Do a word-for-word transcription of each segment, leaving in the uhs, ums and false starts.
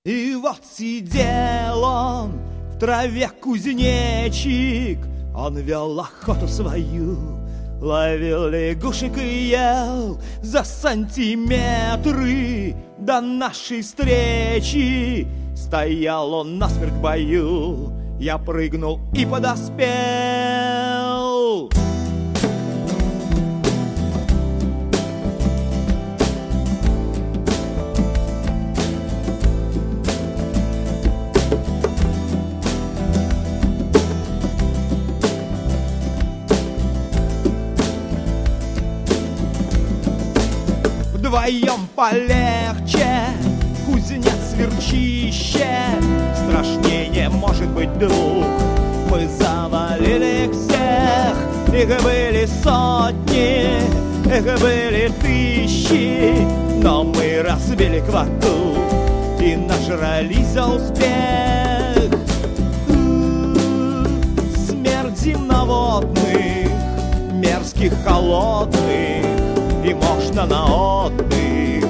И вот сидел он в траве кузнечик, он вел охоту свою, ловил лягушек и ел за сантиметры до нашей встречи. Стоял он насмерть в бою, я прыгнул и подоспел. Вдвоем полегче, кузнец сверчище, страшнее не может быть двух. Мы завалили их всех, их были сотни, их были тысячи, но мы разбили кварту и нажрались за успех. Смерть земноводных, мерзких, холодных, и можно на отдых.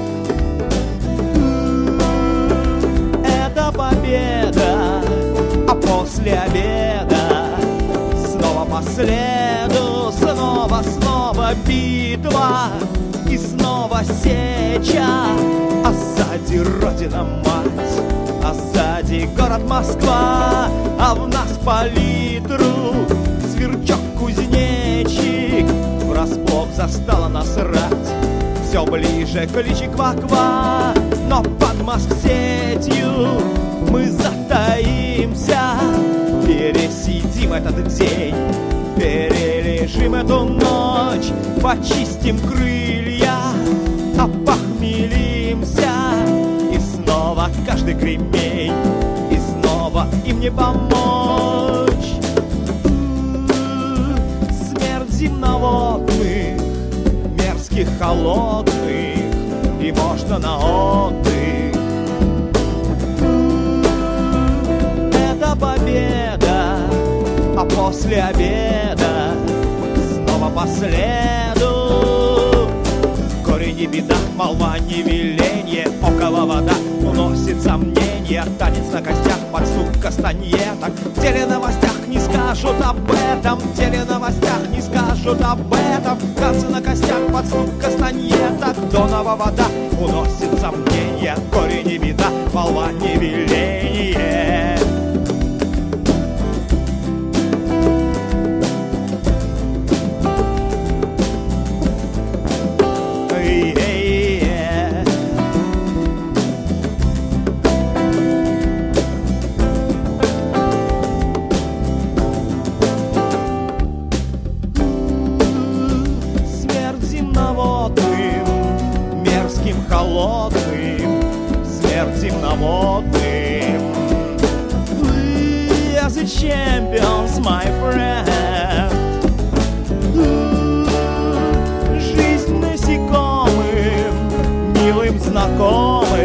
Это победа, а после обеда снова по следу, снова, снова битва и снова сеча. А сзади родина мать, а сзади город Москва, а в нас палитру сверчок кузнечик врасплох застала нас рать. Все ближе кличи ква-ква, но под маск-сетью мы затаимся. Пересидим этот день, перележим эту ночь, почистим крылья, опохмелимся. И снова каждый кремень, и снова им не помочь. Смерть земноводных, мерзких, холодных, и можно на отдых. Это победа, а после обеда снова по следу. Горе не беда, молва не веленье, около вода уносит сомнения. Танец на костях под стук кастаньеток. В теленовостях не скажут об этом, в теленовостях не скажут об этом. Танцы на костях под стук кастаньеток. Донова вода уносит сомнения. Горе не беда, молва не веленье. Холодным, смерть земноводным. We are the champions, my friend. Жизнь насекомым, милым знакомым.